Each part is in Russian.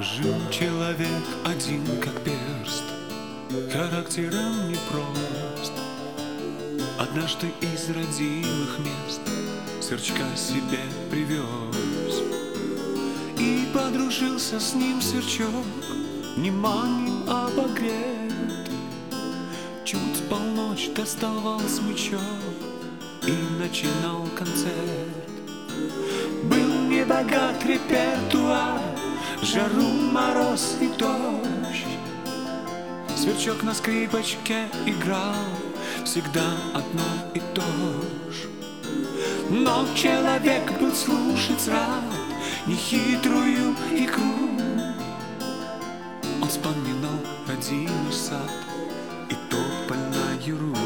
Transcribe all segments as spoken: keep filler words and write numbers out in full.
Жил человек один, как перст, характером непрост. Однажды из родимых мест сверчка себе привез, и подружился с ним сверчок, вниманием обогрет. Чуть в полночь доставал смычок и начинал концерт. Был небогат репертуар, жару, мороз и дождь. Сверчок на скрипочке играл всегда одно и то же. Но человек был слушать рад нехитрую игру. Он вспоминал родимый сад и тополь ру.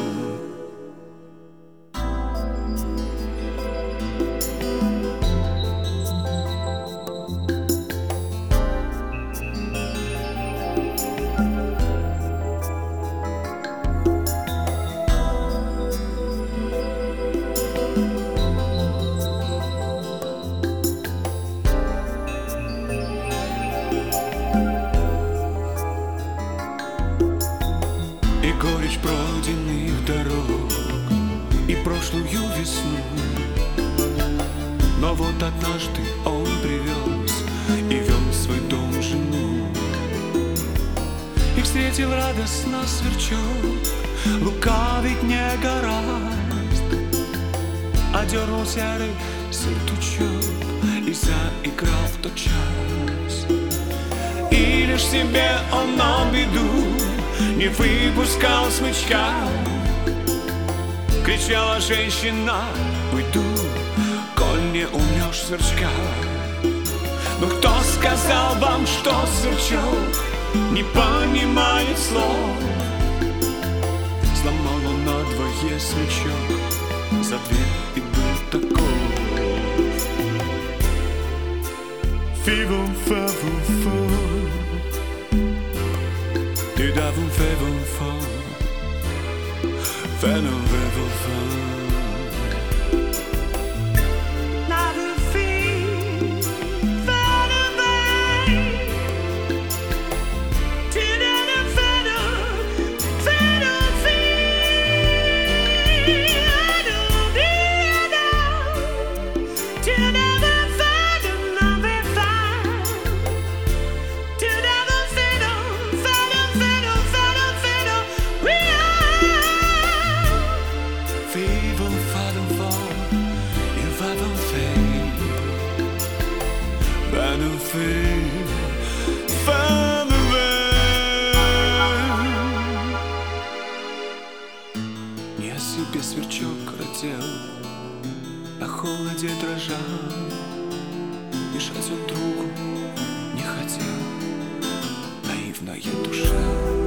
И горечь пройденных дорог, и прошлую весну. Но вот однажды он привез и вел в свой дом жену. И встретил радостно сверчок, лукавить не гораст. Одернул серый сертучок и заиграл в тот час. И лишь себе он на беду не выпускал смычка. Кричала женщина: уйду, коль не умнешь сверчка. Но кто сказал вам, что сверчок не понимает слов? Сломал он надвое смычок за дверь и был таков. Фивом фавом фом, du davon fait bon fond, fait nos rêves fins. Не о себе сверчок хотел, на холоде дрожал. Мешать он другу не хотел, наивная душа.